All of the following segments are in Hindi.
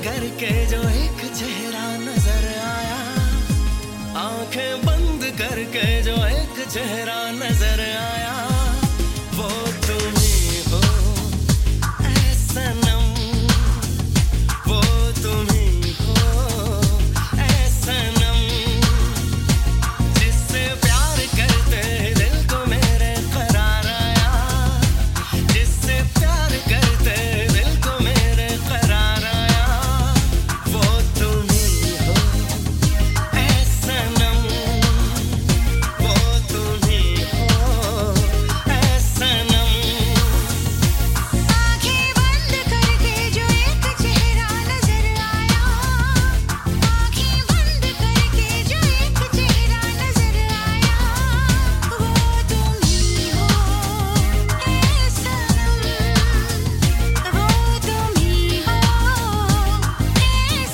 करके जो एक चेहरा नजर आया, आंखें बंद करके जो एक चेहरा नजर आया, वो तुम ही हो ऐ सनम, वो तुम ही हो ऐ सनम, जिससे प्यार करते दिल को मेरे करार आया, जिससे प्यार करते दिल को मेरे करार आया, वो तुम ही हो ऐ सनम, वो तुम ही हो ऐ सनम। आंखें बंद करके जो एक चेहरा नजर आया, आंखें बंद करके जो एक चेहरा नजर आया, वो तुम ही हो ऐ सनम, वो तुम ही हो ऐ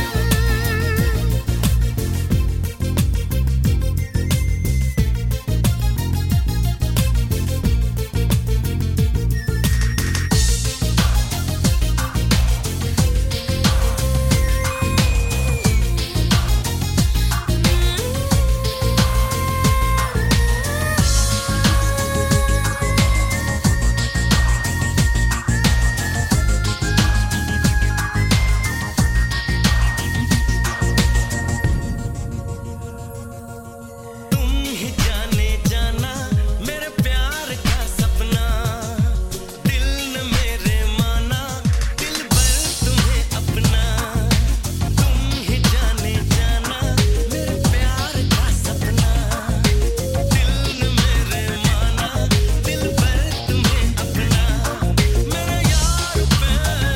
तुम ही जाने जाना मेरे प्यार का सपना, दिल ने मेरे माना दिल भर तुम्हें अपना, तुम ही जाने जाना मेरे प्यार का सपना, दिल ने मेरे माना दिल भर तुम्हें अपना, मेरे यार पे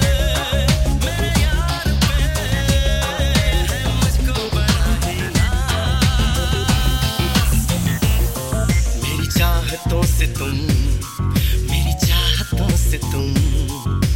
है मुझको बड़ा ही मेरी चाहतों से तुम, मेरी चाहतों से तुम